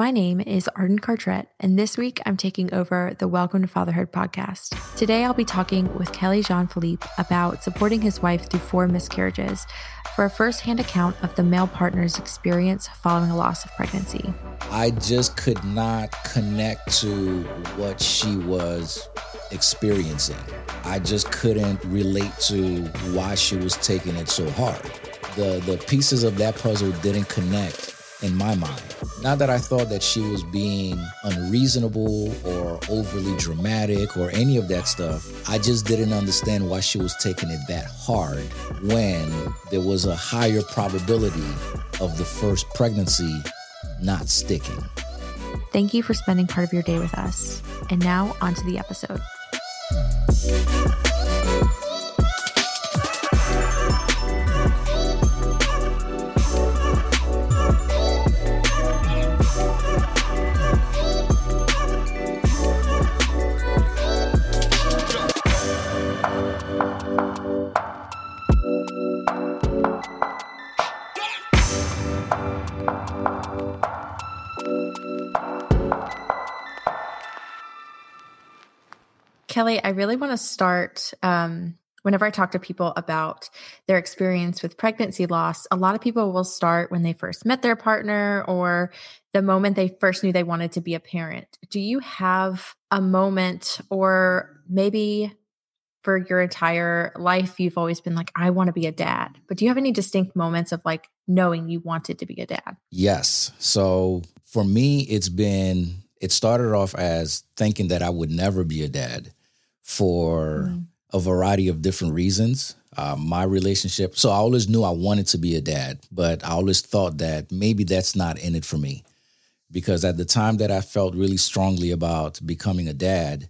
My name is Arden Cartret, and this week I'm taking over the Welcome to Fatherhood podcast. Today I'll be talking with Kelly Jean-Philippe about supporting his wife through 4 miscarriages for a first-hand account of the male partner's experience following a loss of pregnancy. I just could not connect to what she was experiencing. I just couldn't relate to why she was taking it so hard. The pieces of that puzzle didn't connect in my mind. Not that I thought that she was being unreasonable or overly dramatic or any of that stuff. I just didn't understand why she was taking it that hard when there was a higher probability of the first pregnancy not sticking. Thank you for spending part of your day with us. And now on to the episode. Kelly, I really want to start, whenever I talk to people about their experience with pregnancy loss, a lot of people will start when they first met their partner or the moment they first knew they wanted to be a parent. Do you have a moment, or maybe for your entire life, you've always been like, I want to be a dad, but do you have any distinct moments of like knowing you wanted to be a dad? Yes. So for me, it started off as thinking that I would never be a dad for a variety of different reasons. My relationship, so I always knew I wanted to be a dad, but I always thought that maybe that's not in it for me. Because at the time that I felt really strongly about becoming a dad,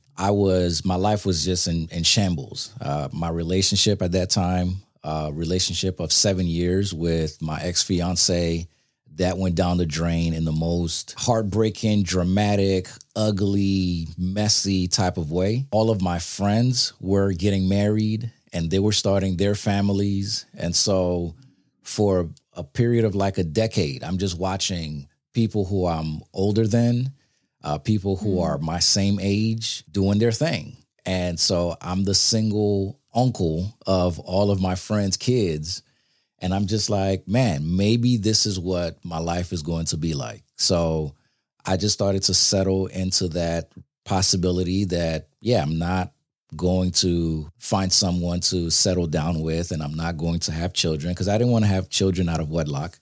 my life was just in shambles. My relationship at that time, relationship of 7 years with my ex-fiance, that went down the drain in the most heartbreaking, dramatic, ugly, messy type of way. All of my friends were getting married and they were starting their families. And so for a period of like a decade, I'm just watching people who I'm older than, people who are my same age doing their thing. And so I'm the single uncle of all of my friends' kids. And I'm just like, man, maybe this is what my life is going to be like. So I just started to settle into that possibility that, yeah, I'm not going to find someone to settle down with, and I'm not going to have children because I didn't want to have children out of wedlock.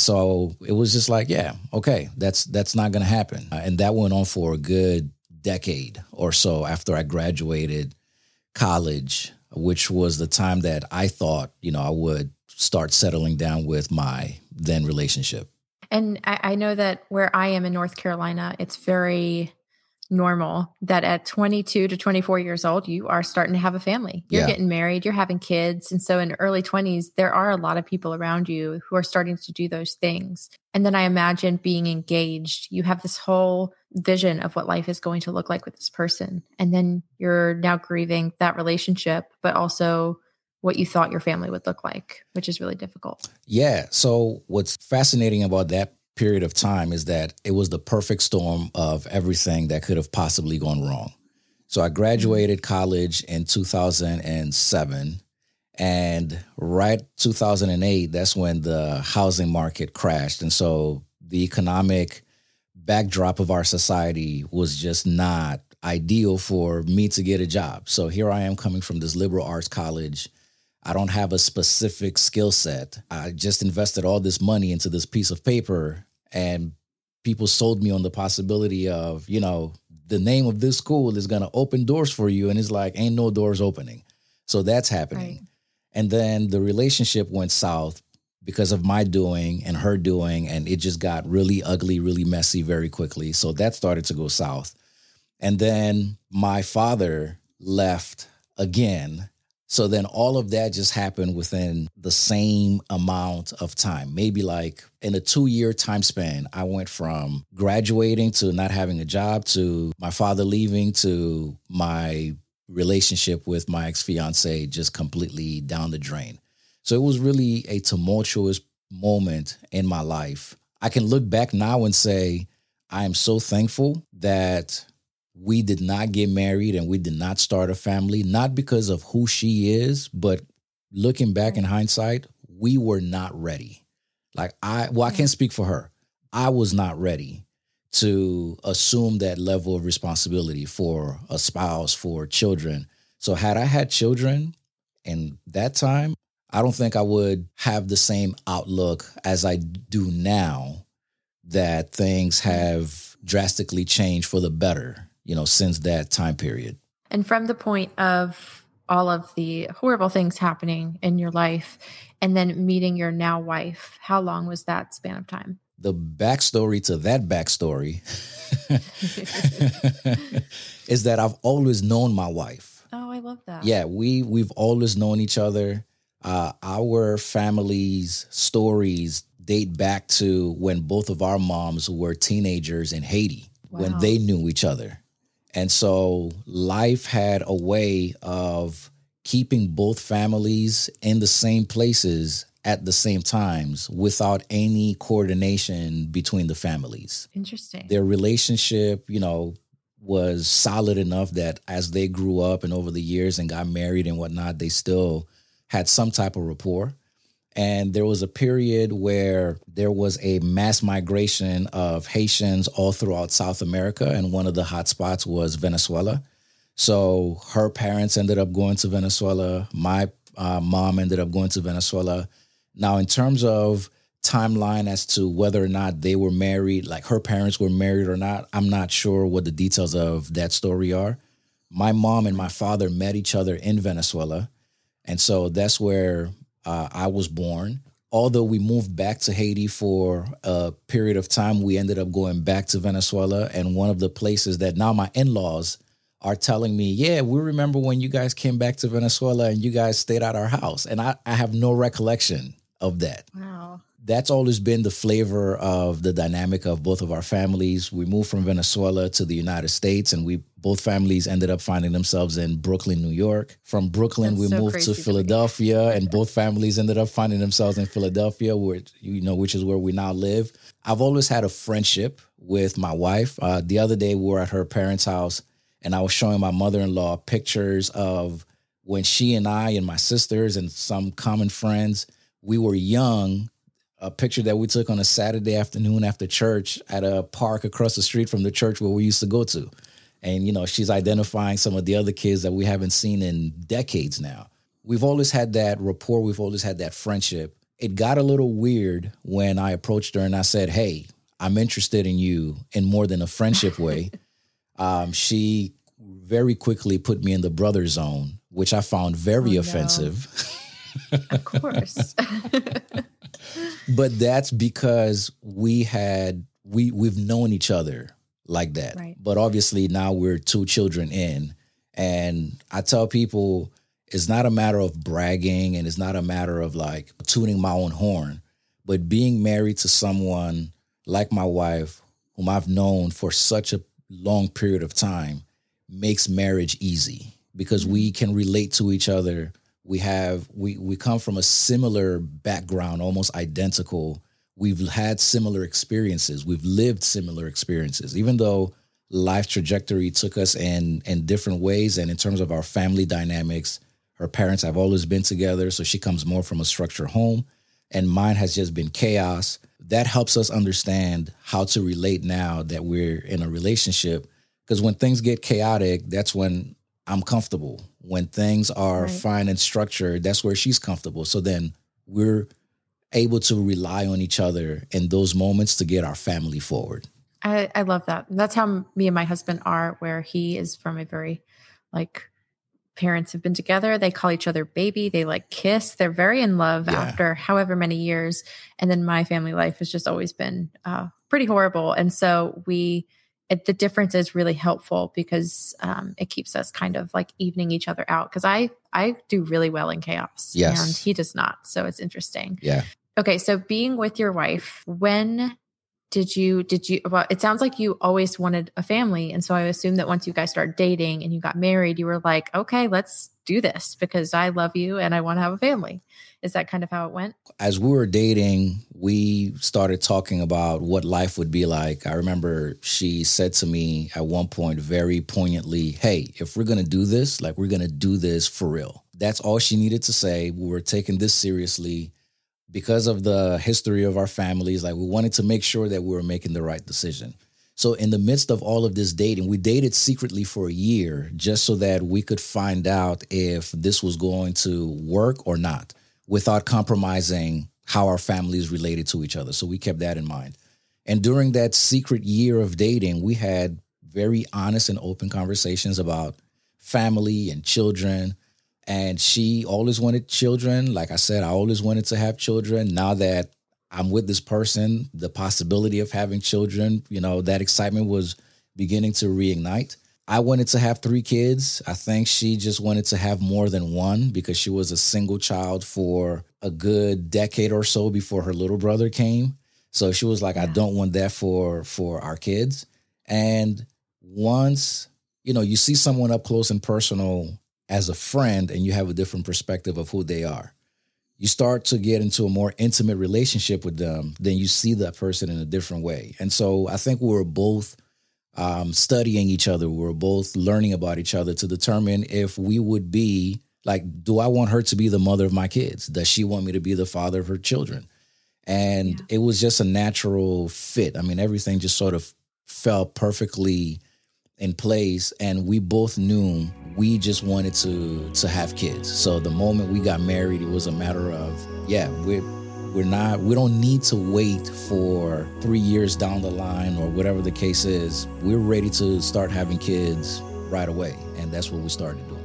So it was just like, yeah, okay, that's not going to happen. And that went on for a good decade or so after I graduated college, which was the time that I thought, I would start settling down with my then relationship. And I know that where I am in North Carolina, it's very normal that at 22 to 24 years old, you are starting to have a family. You're getting married, you're having kids. And so in early 20s, there are a lot of people around you who are starting to do those things. And then I imagine being engaged, you have this whole vision of what life is going to look like with this person. And then you're now grieving that relationship, but also what you thought your family would look like, which is really difficult. Yeah. So what's fascinating about that period of time is that it was the perfect storm of everything that could have possibly gone wrong. So I graduated college in 2007, and right 2008, that's when the housing market crashed. And so the economic backdrop of our society was just not ideal for me to get a job. So here I am coming from this liberal arts college. I don't have a specific skill set. I just invested all this money into this piece of paper, and people sold me on the possibility of, the name of this school is going to open doors for you. And it's like, ain't no doors opening. So that's happening. Right. And then the relationship went south because of my doing and her doing, and it just got really ugly, really messy very quickly. So that started to go south. And then my father left again. So then all of that just happened within the same amount of time, maybe like in a 2-year time span. I went from graduating to not having a job to my father leaving to my relationship with my ex-fiance just completely down the drain. So it was really a tumultuous moment in my life. I can look back now and say, I am so thankful that we did not get married and we did not start a family, not because of who she is, but looking back in hindsight, we were not ready. Like I can't speak for her. I was not ready to assume that level of responsibility for a spouse, for children. So had I had children in that time, I don't think I would have the same outlook as I do now, that things have drastically changed for the better, since that time period. And from the point of all of the horrible things happening in your life and then meeting your now wife, how long was that span of time? The backstory to that backstory is that I've always known my wife. Oh, I love that. Yeah, we've always known each other. Our family's stories date back to when both of our moms were teenagers in Haiti, when they knew each other. And so life had a way of keeping both families in the same places at the same times without any coordination between the families. Interesting. Their relationship, was solid enough that as they grew up and over the years and got married and whatnot, they still had some type of rapport. And there was a period where there was a mass migration of Haitians all throughout South America. And one of the hot spots was Venezuela. So her parents ended up going to Venezuela. My mom ended up going to Venezuela. Now, in terms of timeline as to whether or not they were married, like her parents were married or not, I'm not sure what the details of that story are. My mom and my father met each other in Venezuela. And so that's where I was born. Although we moved back to Haiti for a period of time, we ended up going back to Venezuela. And one of the places that now my in-laws are telling me, yeah, we remember when you guys came back to Venezuela and you guys stayed at our house. And I have no recollection of that. Wow. That's always been the flavor of the dynamic of both of our families. We moved from Venezuela to the United States, and both families ended up finding themselves in Brooklyn, New York. From Brooklyn, we moved to Philadelphia, and both families ended up finding themselves in Philadelphia, which is where we now live. I've always had a friendship with my wife. The other day, we were at her parents' house, and I was showing my mother-in-law pictures of when she and I and my sisters and some common friends, we were young. A picture that we took on a Saturday afternoon after church at a park across the street from the church where we used to go to. And, she's identifying some of the other kids that we haven't seen in decades now. We've always had that rapport. We've always had that friendship. It got a little weird when I approached her and I said, hey, I'm interested in you in more than a friendship way. She very quickly put me in the brother zone, which I found very offensive. Of course. But that's because we've known each other like that. Right. But obviously now we're 2 children in. And I tell people it's not a matter of bragging and it's not a matter of like tooting my own horn, but being married to someone like my wife, whom I've known for such a long period of time, makes marriage easy because we can relate to each other. We come from a similar background, almost identical. We've had similar experiences. We've lived similar experiences, even though life trajectory took us in different ways. And in terms of our family dynamics, her parents have always been together. So she comes more from a structured home and mine has just been chaos. That helps us understand how to relate now that we're in a relationship. Because when things get chaotic, that's when I'm comfortable. When things are fine and structured, that's where she's comfortable. So then we're able to rely on each other in those moments to get our family forward. I love that. That's how me and my husband are, where he is from a very parents have been together. They call each other baby. They kiss. They're very in love after however many years. And then my family life has just always been pretty horrible. And so the difference is really helpful because it keeps us kind of evening each other out. Because I do really well in chaos, and he does not. So it's interesting. Yeah. Okay, so being with your wife, when well, it sounds like you always wanted a family. And so I assume that once you guys started dating and you got married, you were like, okay, let's do this because I love you and I want to have a family. Is that kind of how it went? As we were dating, we started talking about what life would be like. I remember she said to me at one point very poignantly, hey, if we're going to do this, like we're going to do this for real. That's all she needed to say. We were taking this seriously because of the history of our families. Like we wanted to make sure that we were making the right decision. So in the midst of all of this dating, we dated secretly for a year just so that we could find out if this was going to work or not, without compromising how our families related to each other. So we kept that in mind. And during that secret year of dating, we had very honest and open conversations about family and children. And she always wanted children. Like I said, I always wanted to have children. Now that I'm with this person, the possibility of having children, that excitement was beginning to reignite. I wanted to have 3 kids. I think she just wanted to have more than one because she was a single child for a good decade or so before her little brother came. So she was like, I don't want that for our kids. And once, you see someone up close and personal as a friend and you have a different perspective of who they are, you start to get into a more intimate relationship with them, then you see that person in a different way. And so I think we were both studying each other. We were both learning about each other to determine if we would be like, do I want her to be the mother of my kids? Does she want me to be the father of her children? And it was just a natural fit. I mean, everything just sort of fell perfectly in place. And we both knew we just wanted to have kids. So the moment we got married, it was a matter of, we don't need to wait for 3 years down the line or whatever the case is. We're ready to start having kids right away. And that's what we started doing.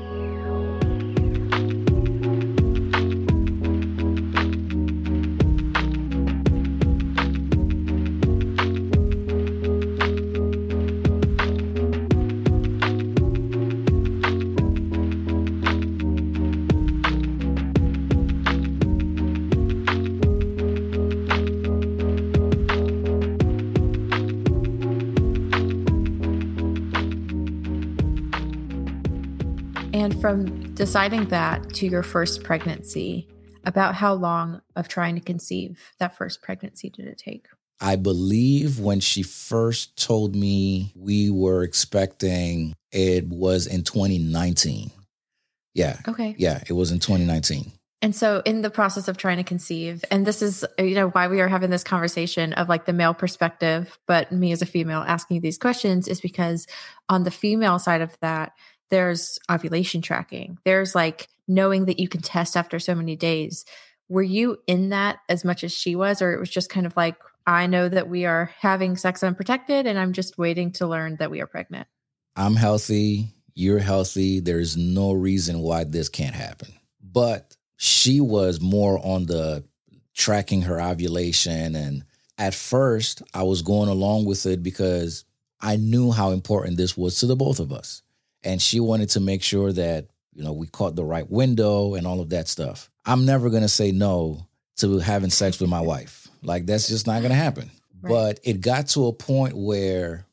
And from deciding that to your first pregnancy, about how long of trying to conceive that first pregnancy did it take? I believe when she first told me we were expecting, it was in 2019. Yeah. Okay. Yeah, it was in 2019. And so in the process of trying to conceive, and this is, why we are having this conversation of like the male perspective, but me as a female asking you these questions is because on the female side of that, there's ovulation tracking. There's like knowing that you can test after so many days. Were you in that as much as she was, or it was just kind of like, I know that we are having sex unprotected and I'm just waiting to learn that we are pregnant? I'm healthy. You're healthy. There's no reason why this can't happen. But she was more on the tracking her ovulation. And at first I was going along with it because I knew how important this was to the both of us. And she wanted to make sure that, we caught the right window and all of that stuff. I'm never going to say no to having sex with my wife. Like, that's just not going to happen. Right. But it got to a point where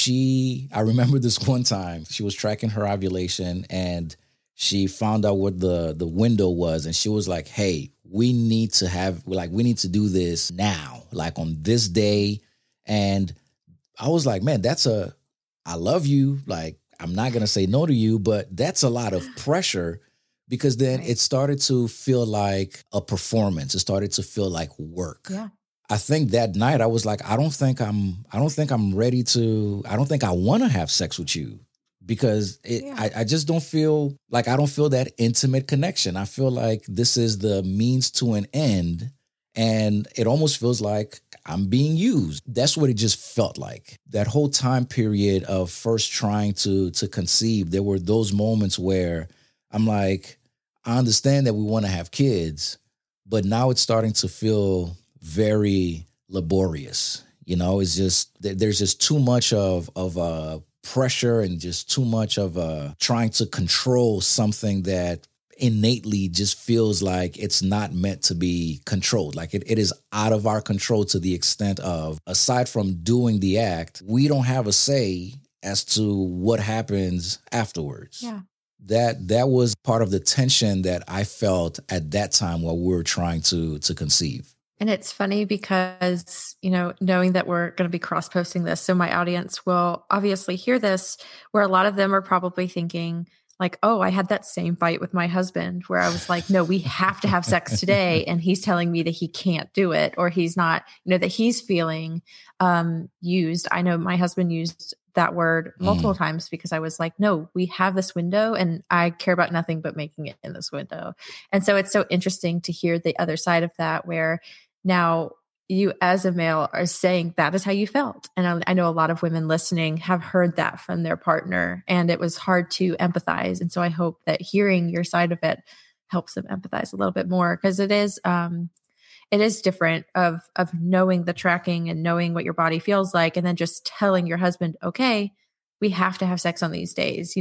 I remember this one time, she was tracking her ovulation and she found out what the window was. And she was like, hey, we need to do this now, like on this day. And I was like, man, I love you. Like, I'm not going to say no to you, but that's a lot of pressure because then it started to feel like a performance. It started to feel like work. Yeah. I think that night I was like, I don't think I'm ready to, I don't think I want to have sex with you because I just don't feel like, I don't feel that intimate connection. I feel like this is the means to an end. And it almost feels like I'm being used. That's what it just felt like. That whole time period of first trying to conceive, there were those moments where I'm like, I understand that we want to have kids, but now it's starting to feel very laborious. It's just, there's just too much of pressure and just too much of trying to control something that innately just feels like it's not meant to be controlled. Like it is out of our control to the extent of, aside from doing the act, we don't have a say as to what happens afterwards. Yeah. That was part of the tension that I felt at that time while we were trying to conceive. And it's funny because, knowing that we're going to be cross-posting this, so my audience will obviously hear this, where a lot of them are probably thinking like, oh, I had that same fight with my husband where I was like, no, we have to have sex today. And he's telling me that he can't do it, or he's not, that he's feeling used. I know my husband used that word multiple times because I was like, no, we have this window and I care about nothing but making it in this window. And so it's so interesting to hear the other side of that, where now you as a male are saying that is how you felt. And I know a lot of women listening have heard that from their partner, and it was hard to empathize. And so I hope that hearing your side of it helps them empathize a little bit more, because it is different of knowing the tracking and knowing what your body feels like, and then just telling your husband, okay, we have to have sex on these days.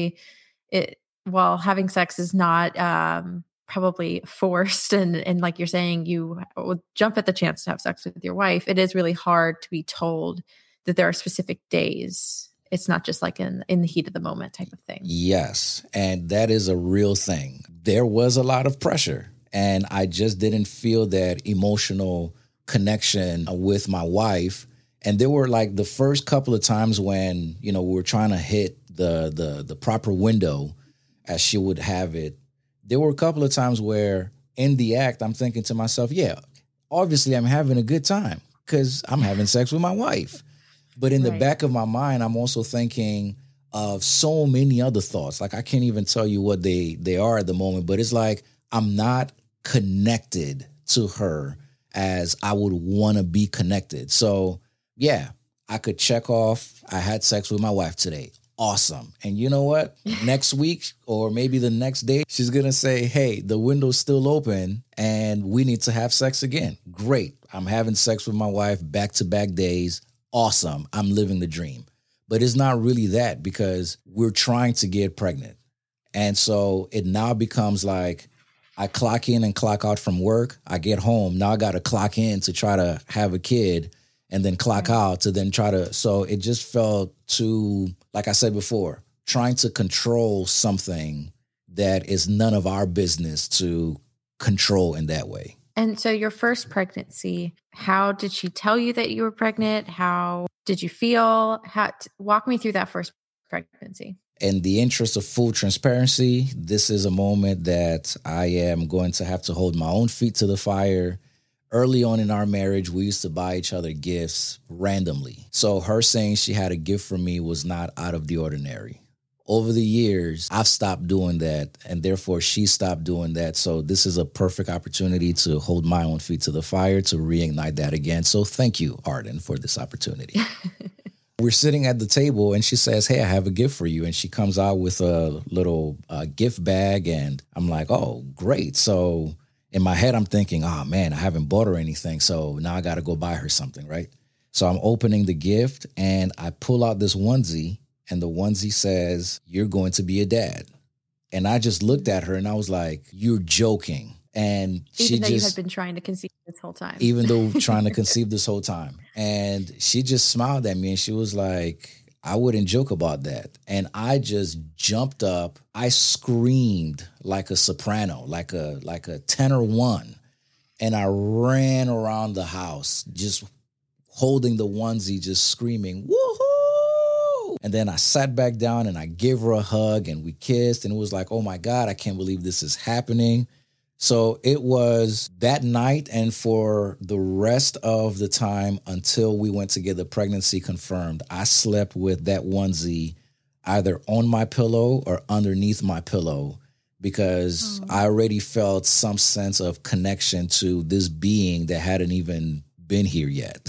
While having sex is not probably forced, and like you're saying, you would jump at the chance to have sex with your wife, it is really hard to be told that there are specific days. It's not just like in the heat of the moment type of thing. Yes. And that is a real thing. There was a lot of pressure, and I just didn't feel that emotional connection with my wife. And there were like the first couple of times when, we were trying to hit the proper window as she would have it. There were a couple of times where in the act, I'm thinking to myself, yeah, obviously I'm having a good time because I'm having sex with my wife. But in the back of my mind, I'm also thinking of so many other thoughts. Like I can't even tell you what they are at the moment, but it's like I'm not connected to her as I would want to be connected. So yeah, I could check off, I had sex with my wife today. Awesome. And you know what? Next week or maybe the next day, she's going to say, hey, the window's still open and we need to have sex again. Great. I'm having sex with my wife back-to-back days. Awesome. I'm living the dream. But it's not really that, because we're trying to get pregnant. And so it now becomes like I clock in and clock out from work. I get home. Now I got to clock in to try to have a kid, and then clock out to then try to. So it just felt too, like I said before, trying to control something that is none of our business to control in that way. And so your first pregnancy, how did she tell you that you were pregnant? How did you feel? Walk me through that first pregnancy. In the interest of full transparency, this is a moment that I am going to have to hold my own feet to the fire. Early on in our marriage, we used to buy each other gifts randomly. So her saying she had a gift for me was not out of the ordinary. Over the years, I've stopped doing that, and therefore she stopped doing that. So this is a perfect opportunity to hold my own feet to the fire, to reignite that again. So thank you, Arden, for this opportunity. We're sitting at the table and she says, hey, I have a gift for you. And she comes out with a little gift bag, and I'm like, oh, great. So in my head, I'm thinking, oh, man, I haven't bought her anything. So now I got to go buy her something, right? So I'm opening the gift and I pull out this onesie, and the onesie says, you're going to be a dad. And I just looked at her and I was like, you're joking. And even though you had been trying to conceive this whole time. Even though trying to conceive this whole time. And she just smiled at me and she was like, I wouldn't joke about that. And I just jumped up. I screamed like a soprano, like a tenor one. And I ran around the house, just holding the onesie, just screaming, woohoo! And then I sat back down and I gave her a hug and we kissed. And it was like, oh my God, I can't believe this is happening. So it was that night, and for the rest of the time until we went to get the pregnancy confirmed, I slept with that onesie either on my pillow or underneath my pillow, because I already felt some sense of connection to this being that hadn't even been here yet.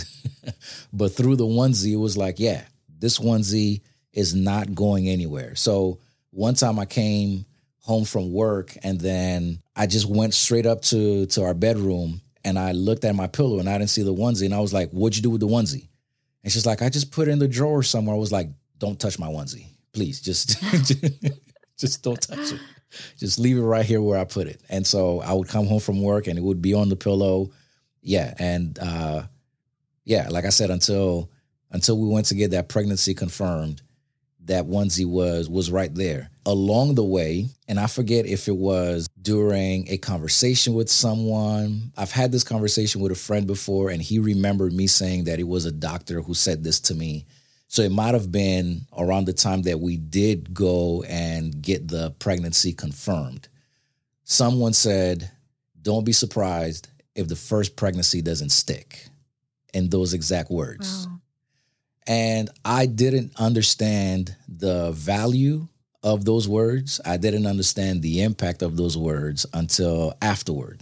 But through the onesie, it was like, yeah, this onesie is not going anywhere. So one time I came home from work, and then I just went straight up to our bedroom, and I looked at my pillow and I didn't see the onesie. And I was like, what'd you do with the onesie? And she's like, I just put it in the drawer somewhere. I was like, don't touch my onesie. Please, just don't touch it. Just leave it right here where I put it. And so I would come home from work and it would be on the pillow. Yeah. And like I said, until we went to get that pregnancy confirmed, that onesie was right there. Along the way, and I forget if it was during a conversation with someone. I've had this conversation with a friend before, and he remembered me saying that it was a doctor who said this to me. So it might have been around the time that we did go and get the pregnancy confirmed. Someone said, don't be surprised if the first pregnancy doesn't stick, in those exact words. Wow. And I didn't understand the value of those words. I didn't understand the impact of those words until afterward.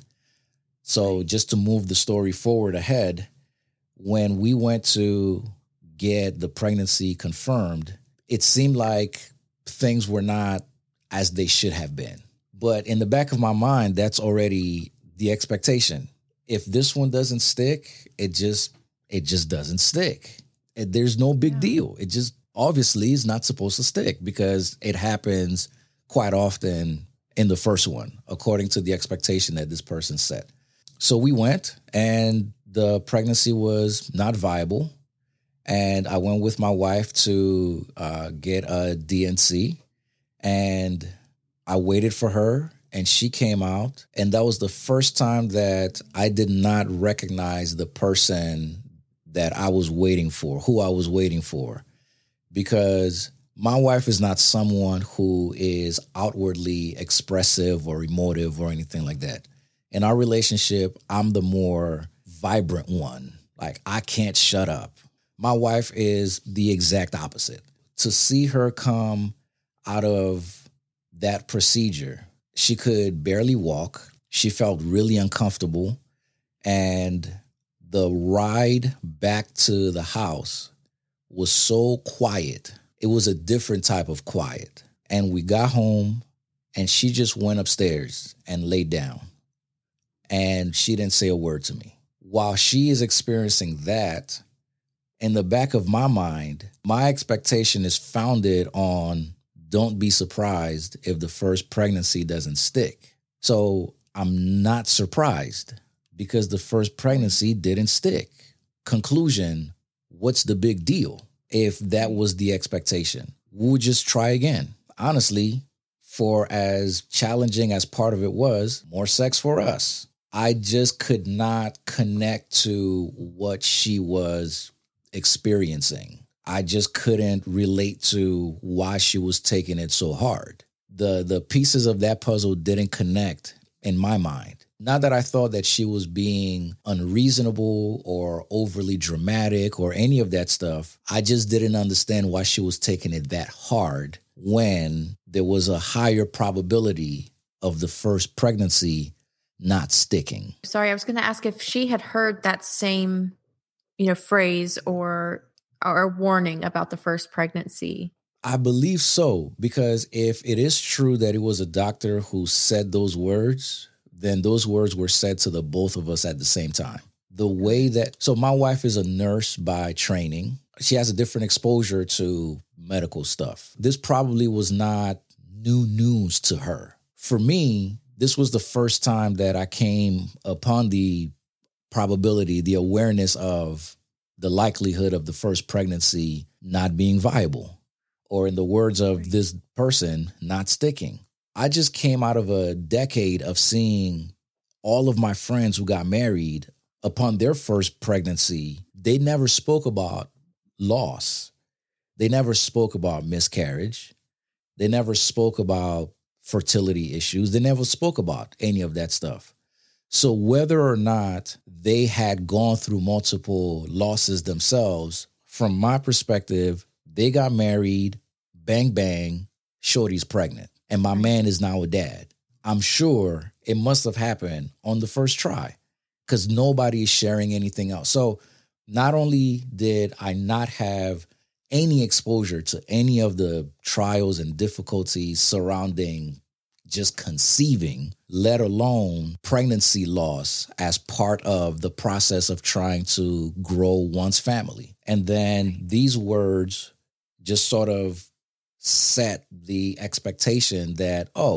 So just to move the story forward ahead, when we went to get the pregnancy confirmed, it seemed like things were not as they should have been. But in the back of my mind, that's already the expectation. If this one doesn't stick, it just doesn't stick. There's no big deal. It just obviously is not supposed to stick because it happens quite often in the first one, according to the expectation that this person set. So we went and the pregnancy was not viable. And I went with my wife to get a DNC, and I waited for her and she came out. And that was the first time that I did not recognize the person that I was waiting for, who I was waiting for, because my wife is not someone who is outwardly expressive or emotive or anything like that. In our relationship, I'm the more vibrant one. Like, I can't shut up. My wife is the exact opposite. To see her come out of that procedure, she could barely walk. She felt really uncomfortable. And the ride back to the house was so quiet. It was a different type of quiet. And we got home and she just went upstairs and laid down. And she didn't say a word to me. While she is experiencing that, in the back of my mind, my expectation is founded on don't be surprised if the first pregnancy doesn't stick. So I'm not surprised because the first pregnancy didn't stick. Conclusion, what's the big deal? If that was the expectation, we'll just try again. Honestly, for as challenging as part of it was, more sex for us. I just could not connect to what she was experiencing. I just couldn't relate to why she was taking it so hard. The pieces of that puzzle didn't connect in my mind. Not that I thought that she was being unreasonable or overly dramatic or any of that stuff. I just didn't understand why she was taking it that hard when there was a higher probability of the first pregnancy not sticking. Sorry, I was going to ask if she had heard that same, phrase or warning about the first pregnancy. I believe so, because if it is true that it was a doctor who said those words, then those words were said to the both of us at the same time. The way that, so my wife is a nurse by training. She has a different exposure to medical stuff. This probably was not new news to her. For me, this was the first time that I came upon the probability, the awareness of the likelihood of the first pregnancy not being viable, or in the words of this person, not sticking. I just came out of a decade of seeing all of my friends who got married upon their first pregnancy. They never spoke about loss. They never spoke about miscarriage. They never spoke about fertility issues. They never spoke about any of that stuff. So whether or not they had gone through multiple losses themselves, from my perspective, they got married, bang, bang, shorty's pregnant. And my man is now a dad. I'm sure it must have happened on the first try because nobody is sharing anything else. So not only did I not have any exposure to any of the trials and difficulties surrounding just conceiving, let alone pregnancy loss as part of the process of trying to grow one's family. And then these words just sort of set the expectation that, oh,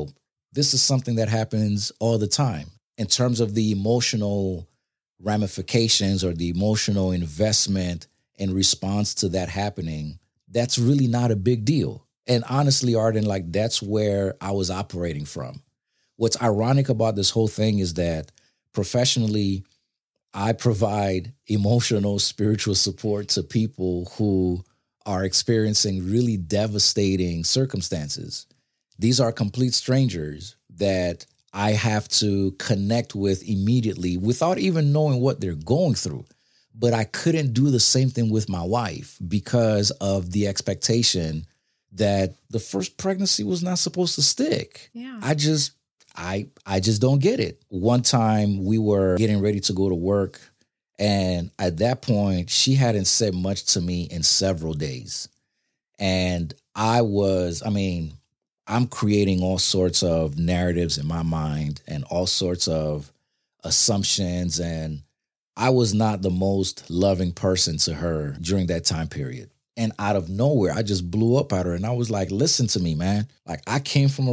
this is something that happens all the time. In terms of the emotional ramifications or the emotional investment in response to that happening, that's really not a big deal. And honestly, Arden, like that's where I was operating from. What's ironic about this whole thing is that professionally, I provide emotional, spiritual support to people who are experiencing really devastating circumstances. These are complete strangers that I have to connect with immediately without even knowing what they're going through. But I couldn't do the same thing with my wife because of the expectation that the first pregnancy was not supposed to stick. Yeah. I just don't get it. One time we were getting ready to go to work, and at that point, she hadn't said much to me in several days. And I'm creating all sorts of narratives in my mind and all sorts of assumptions. And I was not the most loving person to her during that time period. And out of nowhere, I just blew up at her. And I was like, listen to me, man. Like I came from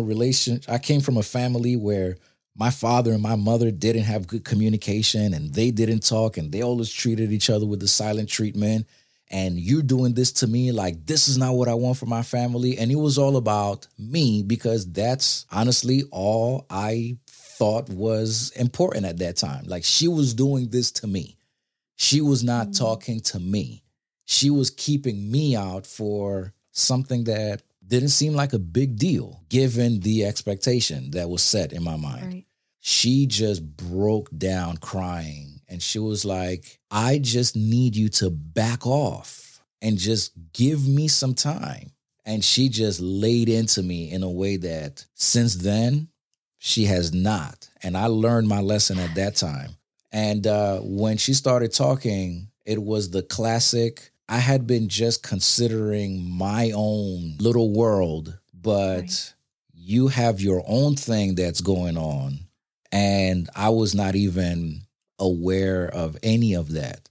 a family where my father and my mother didn't have good communication and they didn't talk and they always treated each other with the silent treatment. And you're doing this to me, like this is not what I want for my family. And it was all about me because that's honestly all I thought was important at that time. Like she was doing this to me. She was not talking to me. She was keeping me out for something that didn't seem like a big deal, given the expectation that was set in my mind. Right. She just broke down crying and she was like, I just need you to back off and just give me some time. And she just laid into me in a way that since then, she has not. And I learned my lesson at that time. And when she started talking, it was the classic, I had been just considering my own little world, but right. You have your own thing that's going on. And I was not even aware of any of that.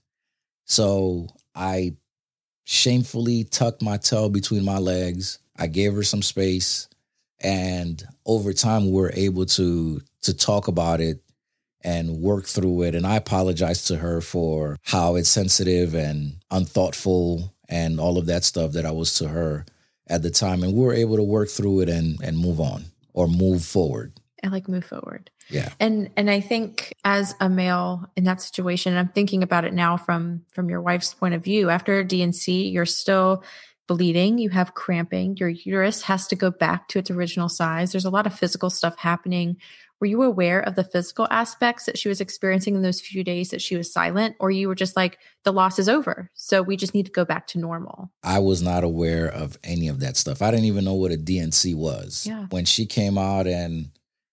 So I shamefully tucked my tail between my legs. I gave her some space. And over time, we were able to talk about it and work through it. And I apologize to her for how insensitive and unthoughtful and all of that stuff that I was to her at the time. And we were able to work through it and move on or move forward. I like move forward. Yeah. And I think as a male in that situation, I'm thinking about it now from your wife's point of view, after a D&C, you're still bleeding, you have cramping, your uterus has to go back to its original size. There's a lot of physical stuff happening. Were you aware of the physical aspects that she was experiencing in those few days that she was silent? Or you were just like, the loss is over, so we just need to go back to normal? I was not aware of any of that stuff. I didn't even know what a D&C was. Yeah. When she came out and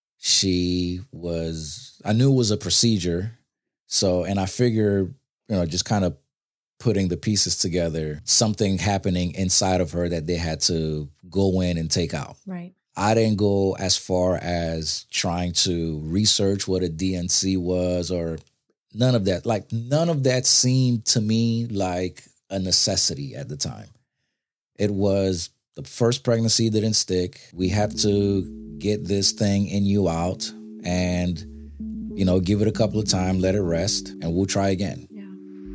I knew it was a procedure. So, and I figured, just kind of putting the pieces together, something happening inside of her that they had to go in and take out. Right. I didn't go as far as trying to research what a D&C was or none of that. Like none of that seemed to me like a necessity at the time. It was the first pregnancy didn't stick. We have to get this thing in you out and, give it a couple of times, let it rest, and we'll try again. Yeah.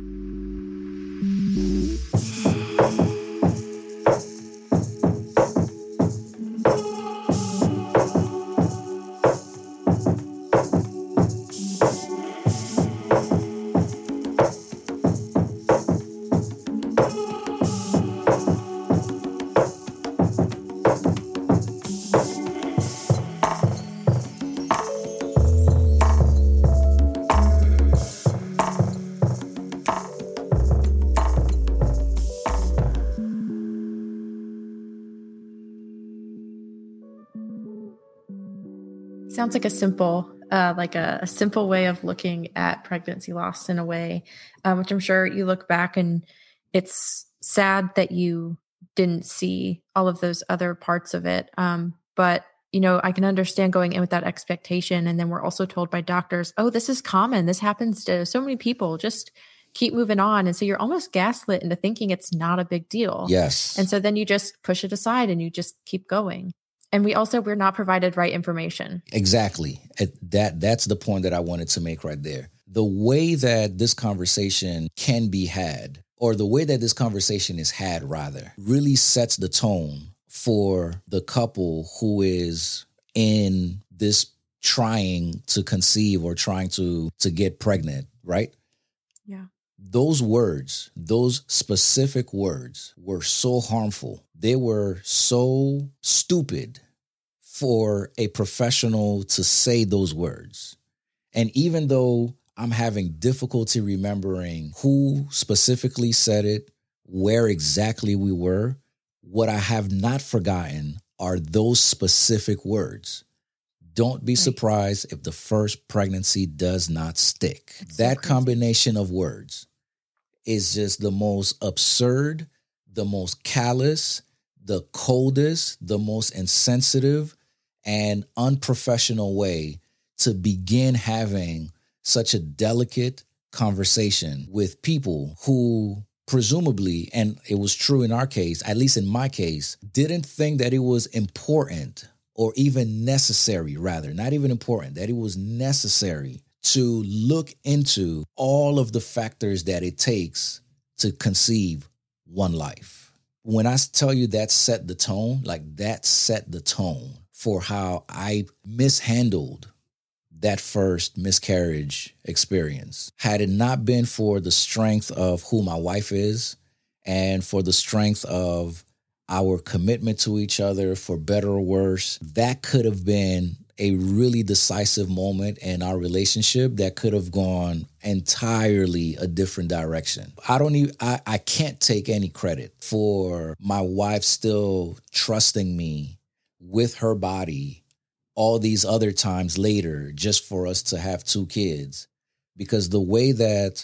Sounds like a simple way of looking at pregnancy loss in a way, which I'm sure you look back and it's sad that you didn't see all of those other parts of it. But, I can understand going in with that expectation. And then we're also told by doctors, oh, this is common. This happens to so many people. Just keep moving on. And so you're almost gaslit into thinking it's not a big deal. Yes. And so then you just push it aside and you just keep going. And we're not provided right information. Exactly. That's the point that I wanted to make right there. The way that this conversation can be had, or the way that this conversation is had rather, really sets the tone for the couple who is in this trying to conceive or trying to get pregnant, right? Yeah. Those words, those specific words were so harmful. They were so stupid for a professional to say those words. And even though I'm having difficulty remembering who specifically said it, where exactly we were, what I have not forgotten are those specific words. Don't be surprised if the first pregnancy does not stick. That combination of words is just the most absurd, the most callous, the coldest, the most insensitive and unprofessional way to begin having such a delicate conversation with people who presumably, and it was true in our case, at least in my case, didn't think that it was important or even necessary, rather, not even important, that it was necessary to look into all of the factors that it takes to conceive one life. When I tell you that set the tone, like that set the tone for how I mishandled that first miscarriage experience. Had it not been for the strength of who my wife is and for the strength of our commitment to each other, for better or worse, that could have been a really decisive moment in our relationship that could have gone entirely a different direction. I can't take any credit for my wife still trusting me with her body all these other times later just for us to have 2 kids, because the way that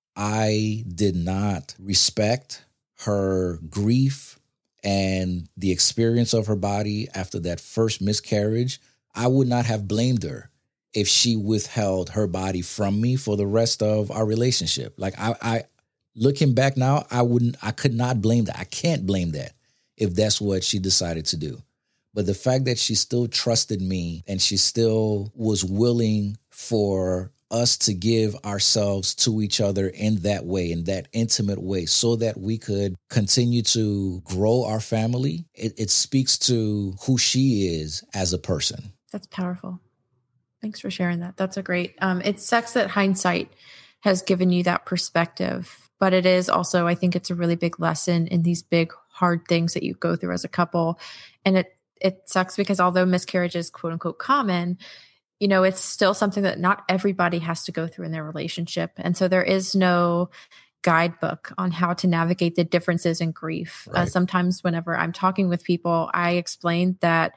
I did not respect her grief and the experience of her body after that first miscarriage, I would not have blamed her if she withheld her body from me for the rest of our relationship. Like I looking back now, I could not blame that. I can't blame that if that's what she decided to do. But the fact that she still trusted me and she still was willing for us to give ourselves to each other in that way, in that intimate way, so that we could continue to grow our family, it speaks to who she is as a person. That's powerful. Thanks for sharing that. That's a great, it sucks that hindsight has given you that perspective, but it is also, I think it's a really big lesson in these big, hard things that you go through as a couple. And it sucks because although miscarriage is quote unquote common, you know, it's still something that not everybody has to go through in their relationship. And so there is no guidebook on how to navigate the differences in grief. Right. Sometimes whenever I'm talking with people, I explain that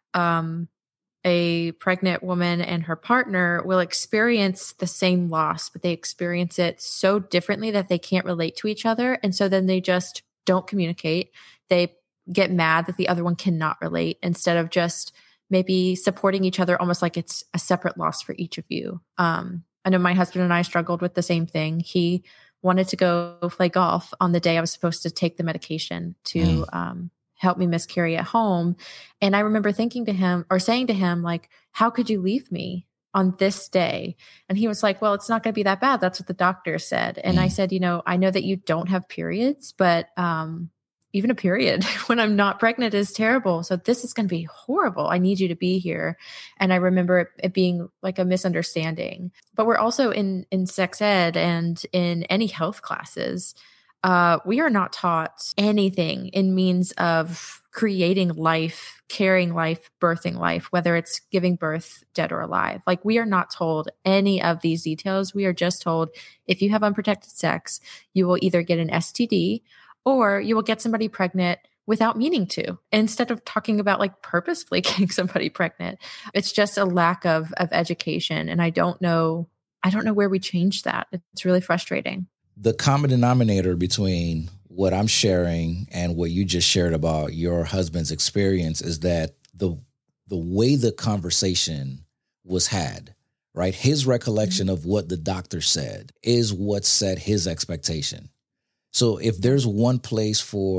a pregnant woman and her partner will experience the same loss, but they experience it so differently that they can't relate to each other. And so then they just don't communicate. They get mad that the other one cannot relate instead of just maybe supporting each other almost like it's a separate loss for each of you. I know my husband and I struggled with the same thing. He wanted to go play golf on the day I was supposed to take the medication to help me miscarry at home. And I remember thinking to him or saying to him, like, how could you leave me on this day? And he was like, well, it's not going to be that bad. That's what the doctor said. And I said, you know, I know that you don't have periods, but even a period when I'm not pregnant is terrible. So this is going to be horrible. I need you to be here. And I remember it being like a misunderstanding. But we're also in sex ed and in any health classes, we are not taught anything in means of creating life, carrying life, birthing life, whether it's giving birth dead or alive. Like we are not told any of these details. We are just told if you have unprotected sex, you will either get an STD or you will get somebody pregnant without meaning to, instead of talking about like purposefully getting somebody pregnant. It's just a lack of education. And I don't know where we change that. It's really frustrating. The common denominator between what I'm sharing and what you just shared about your husband's experience is that the way the conversation was had, right? His recollection of what the doctor said is what set his expectation. So if there's one place for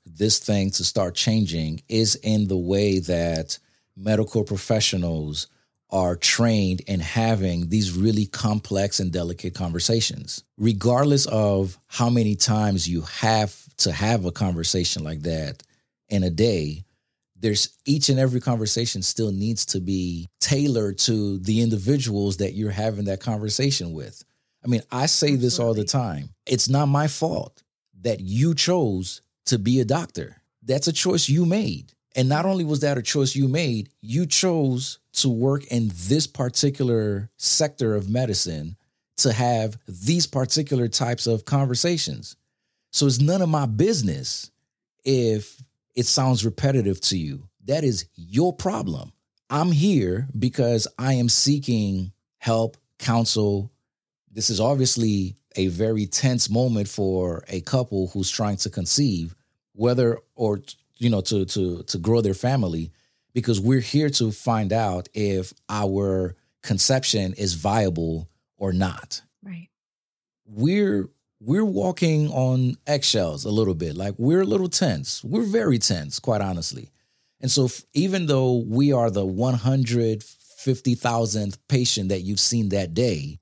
this thing to start changing is in the way that medical professionals are trained in having these really complex and delicate conversations. Regardless of how many times you have to have a conversation like that in a day, there's each and every conversation still needs to be tailored to the individuals that you're having that conversation with. I mean, I say this all the time. It's not my fault that you chose to be a doctor. That's a choice you made. And not only was that a choice you made, you chose to work in this particular sector of medicine to have these particular types of conversations. So it's none of my business if it sounds repetitive to you. That is your problem. I'm here because I am seeking help, counsel. This is obviously a very tense moment for a couple who's trying to conceive, whether or to grow their family, because we're here to find out if our conception is viable or not. Right. We're walking on eggshells a little bit. Like, we're a little tense. We're very tense, quite honestly. And so even though we are the 150,000th patient that you've seen that day,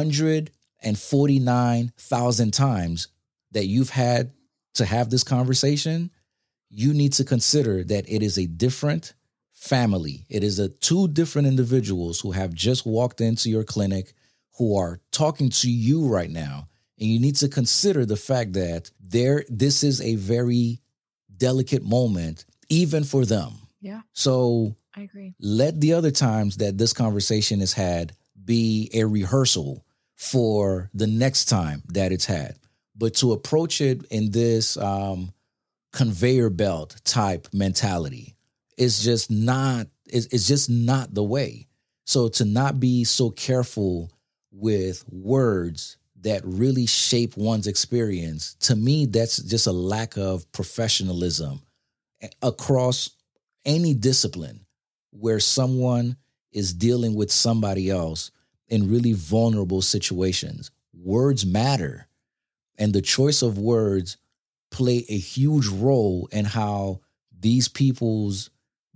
149,000 times that you've had to have this conversation, you need to consider that it is a different family. It is two different individuals who have just walked into your clinic, who are talking to you right now. And you need to consider the fact that this is a very delicate moment, even for them. Yeah. So I agree. Let the other times that this conversation is had be a rehearsal for the next time that it's had. But to approach it in this conveyor belt type mentality is just not, it's just not the way. So to not be so careful with words that really shape one's experience, to me, that's just a lack of professionalism across any discipline where someone is dealing with somebody else in really vulnerable situations. Words matter, and the choice of words play a huge role in how these people's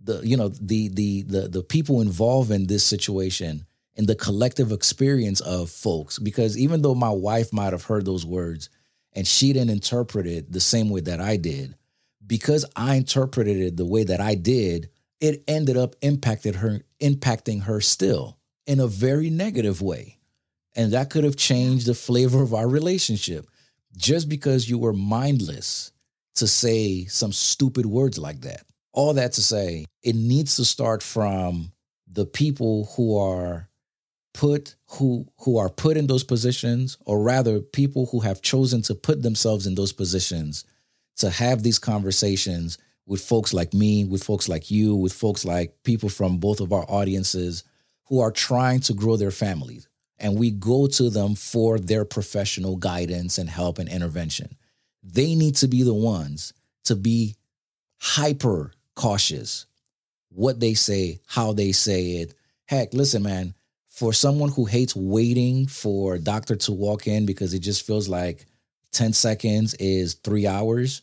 the people involved in this situation and the collective experience of folks. Because even though my wife might have heard those words and she didn't interpret it the same way that I did, because I interpreted it the way that I did, it ended up impacting her still in a very negative way. And that could have changed the flavor of our relationship just because you were mindless to say some stupid words like that. All that to say, it needs to start from the people who are put in those positions, or rather people who have chosen to put themselves in those positions to have these conversations with folks like me, with folks like you, with folks like people from both of our audiences who are trying to grow their families. And we go to them for their professional guidance and help and intervention. They need to be the ones to be hyper cautious what they say, how they say it. Heck, listen, man, for someone who hates waiting for a doctor to walk in because it just feels like 10 seconds is 3 hours,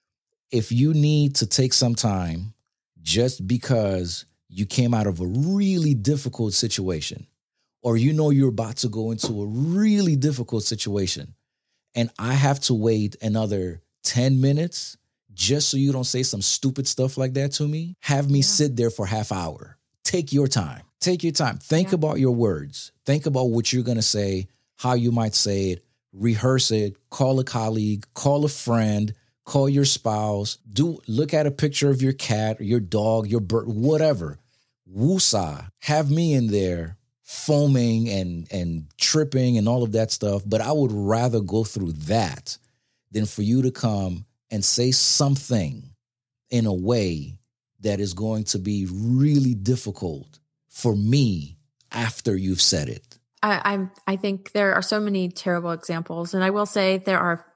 if you need to take some time just because you came out of a really difficult situation, or you know you're about to go into a really difficult situation, and I have to wait another 10 minutes just so you don't say some stupid stuff like that to me, have me sit there for half hour. Take your time. Take your time. Think about your words. Think about what you're going to say, how you might say it, rehearse it, call a colleague, call a friend, call your spouse, look at a picture of your cat, or your dog, your bird, whatever. Woosah. Have me in there foaming and tripping and all of that stuff. But I would rather go through that than for you to come and say something in a way that is going to be really difficult for me after you've said it. I think there are so many terrible examples, and I will say there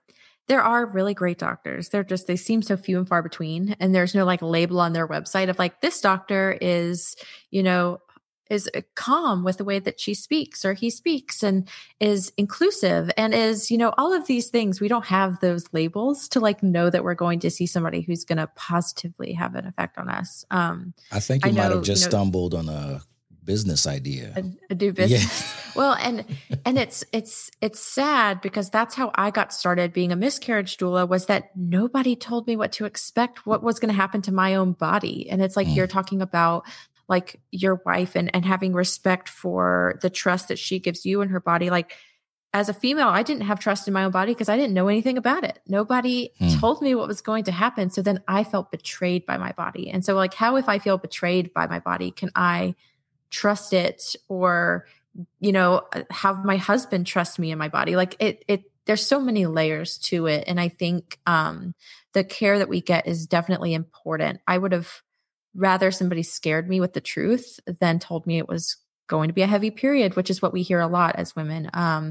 are really great doctors. They seem so few and far between, and there's no like label on their website of like, this doctor is, calm with the way that she speaks or he speaks, and is inclusive and is, all of these things. We don't have those labels to like know that we're going to see somebody who's going to positively have an effect on us. I think you might have just stumbled on a business idea. A new business. Yeah. Well, and it's sad because that's how I got started being a miscarriage doula, was that nobody told me what to expect, what was going to happen to my own body. And it's like, you're talking about like your wife and having respect for the trust that she gives you and her body. Like as a female, I didn't have trust in my own body because I didn't know anything about it. Nobody told me what was going to happen. So then I felt betrayed by my body. And so like, how, if I feel betrayed by my body, can I trust it, or, have my husband trust me in my body? Like there's so many layers to it. And I think, the care that we get is definitely important. I would have rather somebody scared me with the truth than told me it was going to be a heavy period, which is what we hear a lot as women.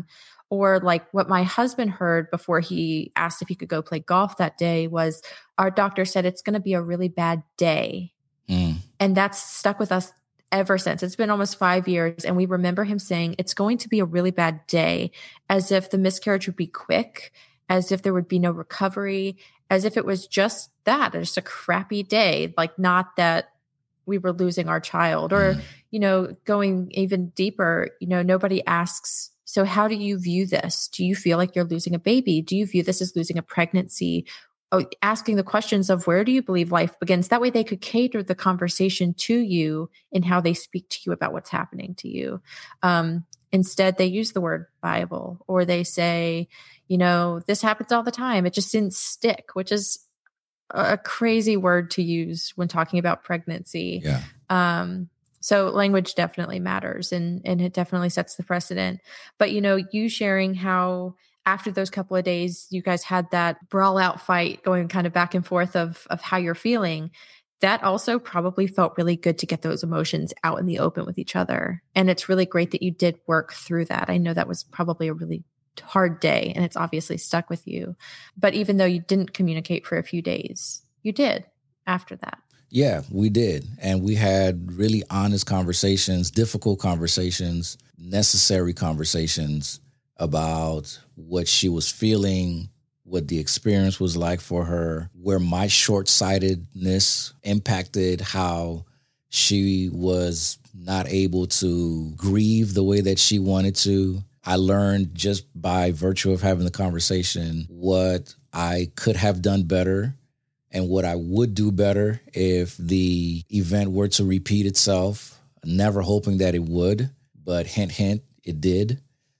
Or like what my husband heard before he asked if he could go play golf that day was, our doctor said it's going to be a really bad day. And that's stuck with us ever since. It's been almost 5 years. And we remember him saying it's going to be a really bad day, as if the miscarriage would be quick, as if there would be no recovery, as if it was just a crappy day, like not that we were losing our child. Or, going even deeper, nobody asks, so how do you view this? Do you feel like you're losing a baby? Do you view this as losing a pregnancy? Asking the questions of, where do you believe life begins? That way they could cater the conversation to you in how they speak to you about what's happening to you. Instead, they use the word Bible, or they say, this happens all the time. It just didn't stick, which is a crazy word to use when talking about pregnancy. Yeah. So language definitely matters, and it definitely sets the precedent. But, you sharing how after those couple of days, you guys had that brawl out fight going kind of back and forth of how you're feeling. That also probably felt really good to get those emotions out in the open with each other. And it's really great that you did work through that. I know that was probably a really hard day, and it's obviously stuck with you. But even though you didn't communicate for a few days, you did after that. Yeah, we did. And we had really honest conversations, difficult conversations, necessary conversations about what she was feeling, what the experience was like for her, where my short-sightedness impacted how she was not able to grieve the way that she wanted to. I learned just by virtue of having the conversation what I could have done better and what I would do better if the event were to repeat itself, never hoping that it would, but hint, hint, it did.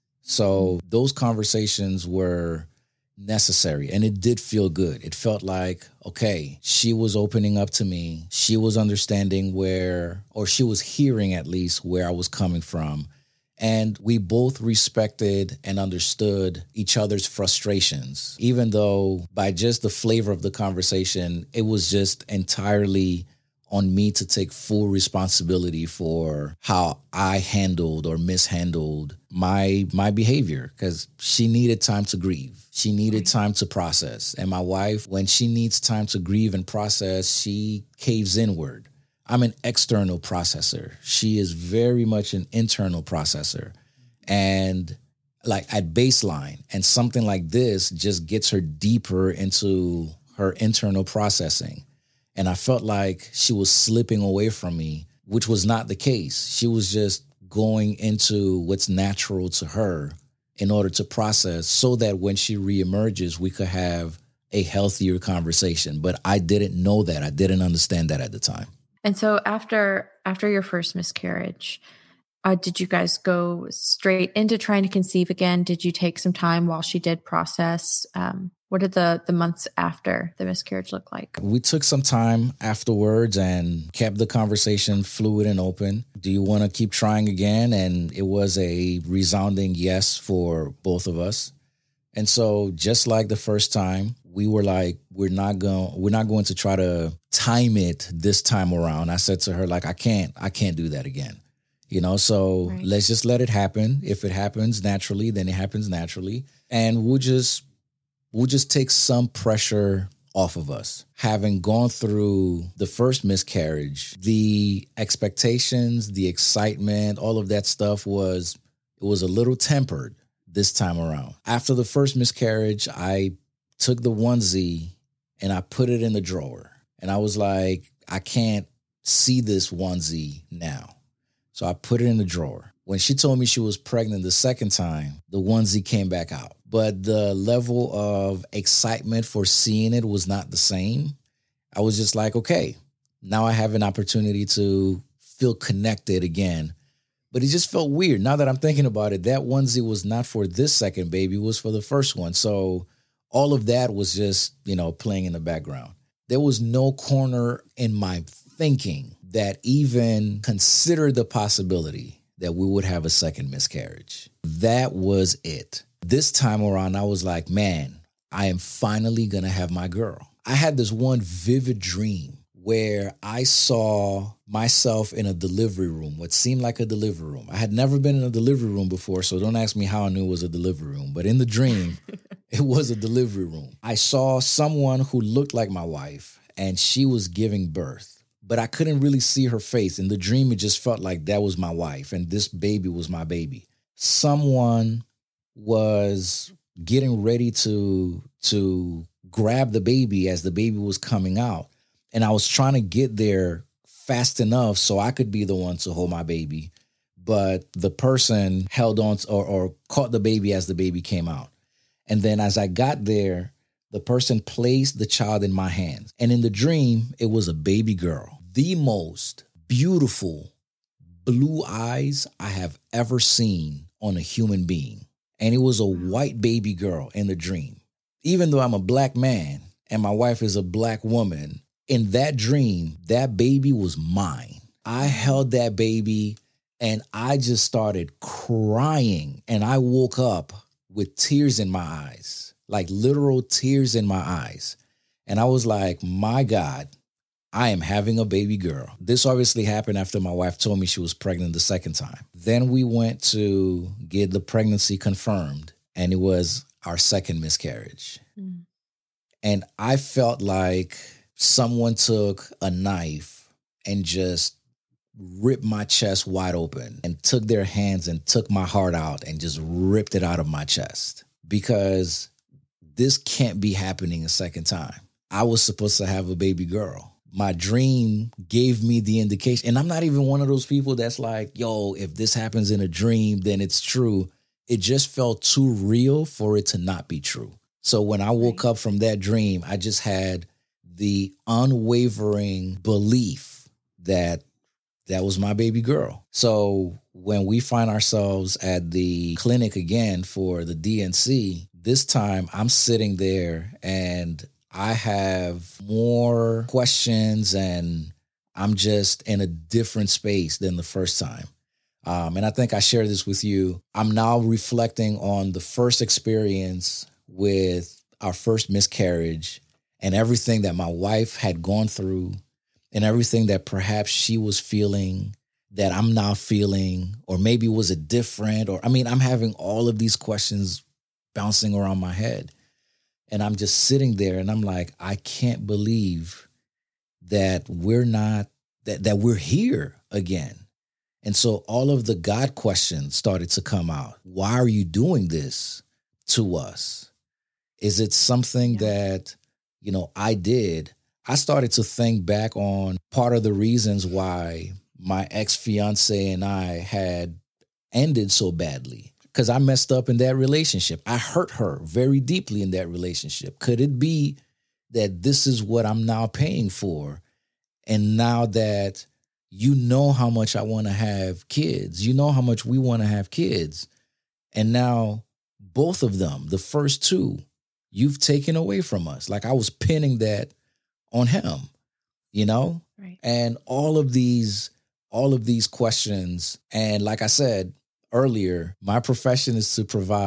So those conversations were necessary, and it did feel good. It felt like, okay, she was opening up to me. She was understanding she was hearing at least where I was coming from. And we both respected and understood each other's frustrations, even though by just the flavor of the conversation, it was just entirely on me to take full responsibility for how I handled or mishandled my behavior, because she needed time to grieve. She needed time to process. And my wife, when she needs time to grieve and process, she caves inward. I'm an external processor. She is very much an internal processor. And like at baseline, and something like this just gets her deeper into her internal processing. And I felt like she was slipping away from me, which was not the case. She was just going into what's natural to her in order to process, so that when she reemerges, we could have a healthier conversation. But I didn't know that. I didn't understand that at the time. And so after your first miscarriage, did you guys go straight into trying to conceive again? Did you take some time while she did process? What did the months after the miscarriage look like? We took some time afterwards and kept the conversation fluid and open. Do you want to keep trying again? And it was a resounding yes for both of us. And so just like the first time, we were like, we're not going to try to time it this time around. I said to her, like, I can't do that again. So right. Let's just let it happen. If it happens naturally, then it happens naturally. And we'll just take some pressure off of us. Having gone through the first miscarriage, the expectations, the excitement, all of that stuff was a little tempered this time around. After the first miscarriage, I took the onesie and I put it in the drawer. And I was like, I can't see this onesie now. So I put it in the drawer. When she told me she was pregnant the second time, the onesie came back out. But the level of excitement for seeing it was not the same. I was just like, okay, now I have an opportunity to feel connected again. But it just felt weird. Now that I'm thinking about it, that onesie was not for this second baby, it was for the first one. So all of that was just, playing in the background. There was no corner in my thinking that even considered the possibility that we would have a second miscarriage. That was it. This time around, I was like, man, I am finally going to have my girl. I had this one vivid dream where I saw myself in a delivery room, what seemed like a delivery room. I had never been in a delivery room before, so don't ask me how I knew it was a delivery room. But in the dream, it was a delivery room. I saw someone who looked like my wife, and she was giving birth. But I couldn't really see her face. In the dream, it just felt like that was my wife, and this baby was my baby. Someone was getting ready to grab the baby as the baby was coming out. And I was trying to get there fast enough so I could be the one to hold my baby. But the person held on or caught the baby as the baby came out. And then as I got there, the person placed the child in my hands. And in the dream, it was a baby girl. The most beautiful blue eyes I have ever seen on a human being. And it was a white baby girl in the dream. Even though I'm a black man and my wife is a black woman, in that dream, that baby was mine. I held that baby and I just started crying. And I woke up with tears in my eyes, like literal tears in my eyes. And I was like, my God, I am having a baby girl. This obviously happened after my wife told me she was pregnant the second time. Then we went to get the pregnancy confirmed, and it was our second miscarriage. Mm. And I felt like someone took a knife and just ripped my chest wide open and took their hands and took my heart out and just ripped it out of my chest, because this can't be happening a second time. I was supposed to have a baby girl. My dream gave me the indication. And I'm not even one of those people that's like, yo, if this happens in a dream, then it's true. It just felt too real for it to not be true. So when I woke up from that dream, I just had the unwavering belief that that was my baby girl. So when we find ourselves at the clinic again for the D&C, this time I'm sitting there and I have more questions and I'm just in a different space than the first time. And I think I shared this with you. I'm now reflecting on the first experience with our first miscarriage and everything that my wife had gone through and everything that perhaps she was feeling that I'm now feeling, or maybe was it different? I'm having all of these questions bouncing around my head. And I'm just sitting there and I'm like, I can't believe that that we're here again. And so all of the God questions started to come out. Why are you doing this to us? Is it something that, I did? I started to think back on part of the reasons why my ex-fiance and I had ended so badly. Because I messed up in that relationship. I hurt her very deeply in that relationship. Could it be that this is what I'm now paying for? And now that you know how much I want to have kids, you know how much we want to have kids. And now both of them, the first two, you've taken away from us. Like I was pinning that on him, Right. And all of these questions. And like I said earlier, my profession is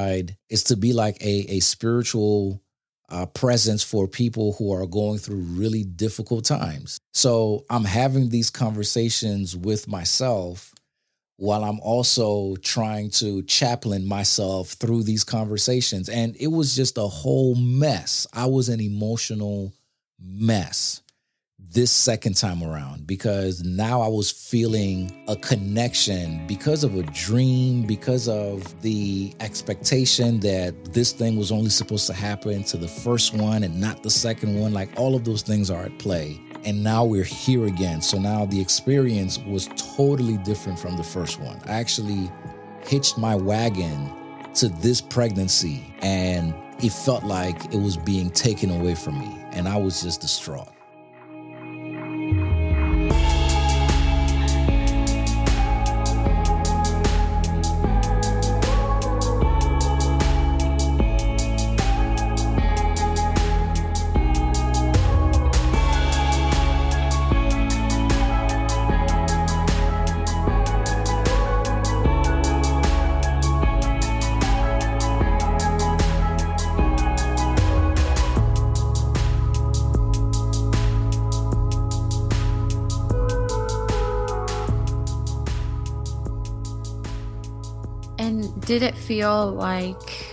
to be like a spiritual presence for people who are going through really difficult times. So I'm having these conversations with myself while I'm also trying to chaplain myself through these conversations. And it was just a whole mess. I was an emotional mess this second time around, because now I was feeling a connection because of a dream, because of the expectation that this thing was only supposed to happen to the first one and not the second one. Like, all of those things are at play. And now we're here again. So now the experience was totally different from the first one. I actually hitched my wagon to this pregnancy, and it felt like it was being taken away from me. And I was just distraught. And did it feel like,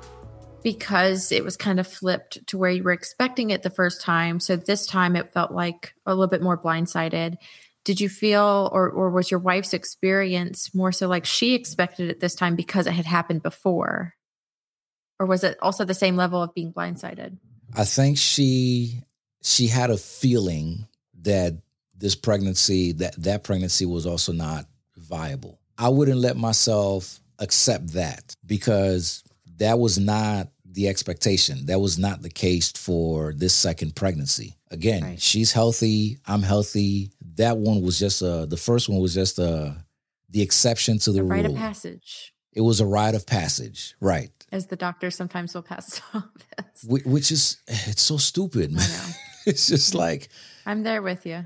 because it was kind of flipped to where you were expecting it the first time, so this time it felt like a little bit more blindsided? Did you feel, or was your wife's experience more so like she expected it this time because it had happened before? Or was it also the same level of being blindsided? I think she had a feeling that this pregnancy, that pregnancy was also not viable. I wouldn't let myself accept that, because that was not the expectation. That was not the case for this second pregnancy. Again, right. She's healthy. I'm healthy. That one was just the first one was just the exception to the rule. Rite of passage. It was a rite of passage, right? As the doctor sometimes will pass off as. Which is, it's so stupid, man. I know. It's just like, I'm there with you.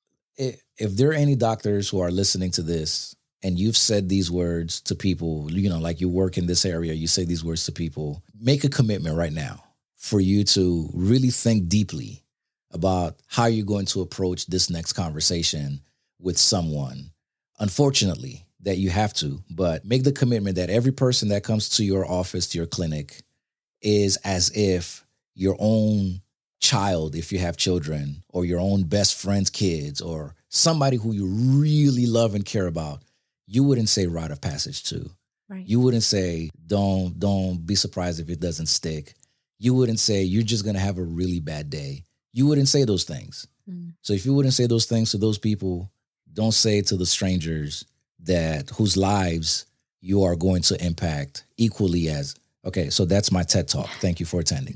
If there are any doctors who are listening to this, and you've said these words to people, like you work in this area, you say these words to people, make a commitment right now for you to really think deeply about how you're going to approach this next conversation with someone. Unfortunately, that you have to, but make the commitment that every person that comes to your office, to your clinic, is as if your own child, if you have children, or your own best friend's kids, or somebody who you really love and care about. You wouldn't say rite of passage to. Right. You wouldn't say, don't be surprised if it doesn't stick. You wouldn't say, you're just going to have a really bad day. You wouldn't say those things. Mm. So if you wouldn't say those things to those people, don't say it to the strangers whose lives you are going to impact equally as. Okay, so that's my TED Talk. Thank you for attending.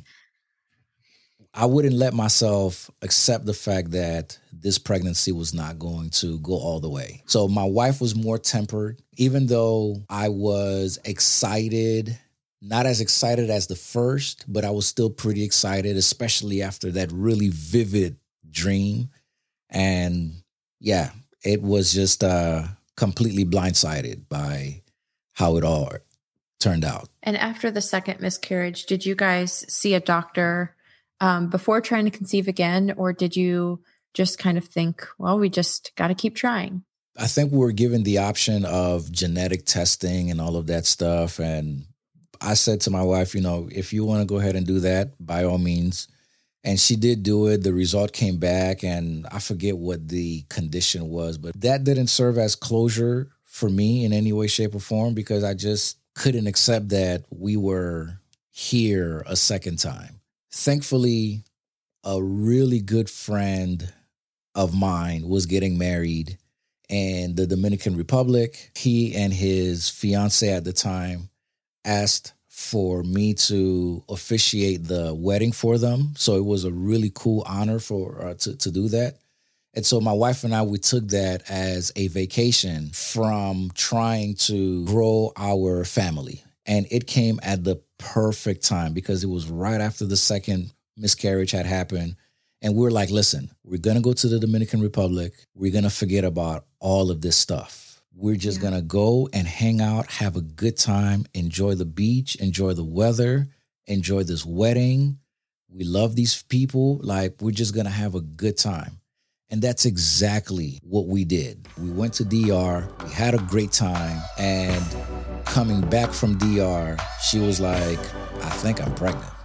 I wouldn't let myself accept the fact that this pregnancy was not going to go all the way. So my wife was more tempered, even though I was excited, not as excited as the first, but I was still pretty excited, especially after that really vivid dream. And yeah, it was just completely blindsided by how it all turned out. And after the second miscarriage, did you guys see a doctor before trying to conceive again, or did you just kind of think, well, we just got to keep trying? I think we were given the option of genetic testing and all of that stuff. And I said to my wife, if you want to go ahead and do that, by all means. And she did do it. The result came back, and I forget what the condition was, but that didn't serve as closure for me in any way, shape, or form, because I just couldn't accept that we were here a second time. Thankfully, a really good friend of mine was getting married in the Dominican Republic. He and his fiance at the time asked for me to officiate the wedding for them. So it was a really cool honor for to do that. And so my wife and I, we took that as a vacation from trying to grow our family. And it came at the perfect time, because it was right after the second miscarriage had happened. And we were like, listen, we're going to go to the Dominican Republic. We're going to forget about all of this stuff. We're just going to go and hang out, have a good time, enjoy the beach, enjoy the weather, enjoy this wedding. We love these people. Like, we're just going to have a good time. And that's exactly what we did. We went to DR. We had a great time. And coming back from DR, she was like, I think I'm pregnant.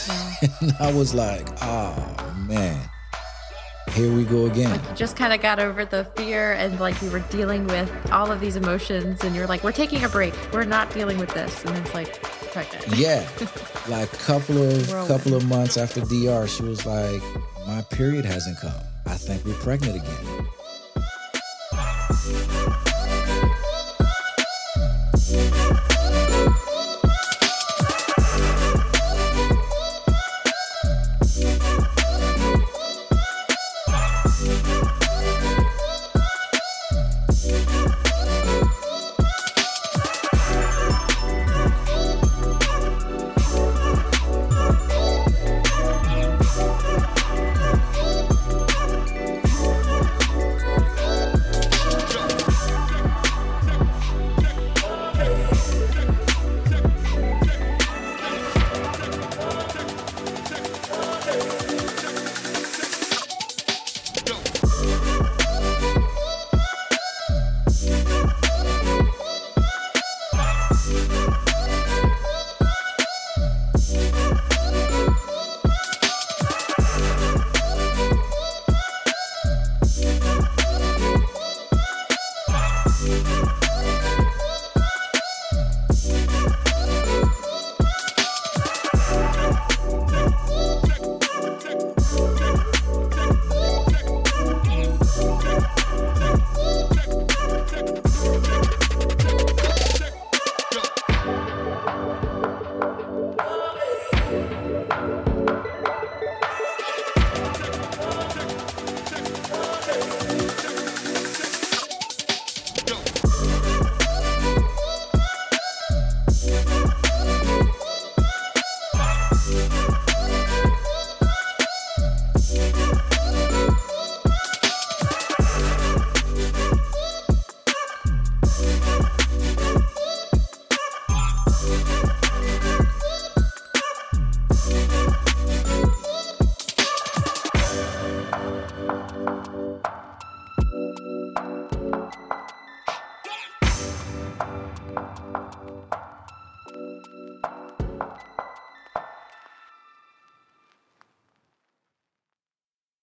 And I was like, oh man, here we go again. Like you just kind of got over the fear and like you were dealing with all of these emotions and you're like, we're taking a break. We're not dealing with this. And it's like, pregnant. Yeah. Like couple of months after DR, she was like, my period hasn't come. I think we're pregnant again.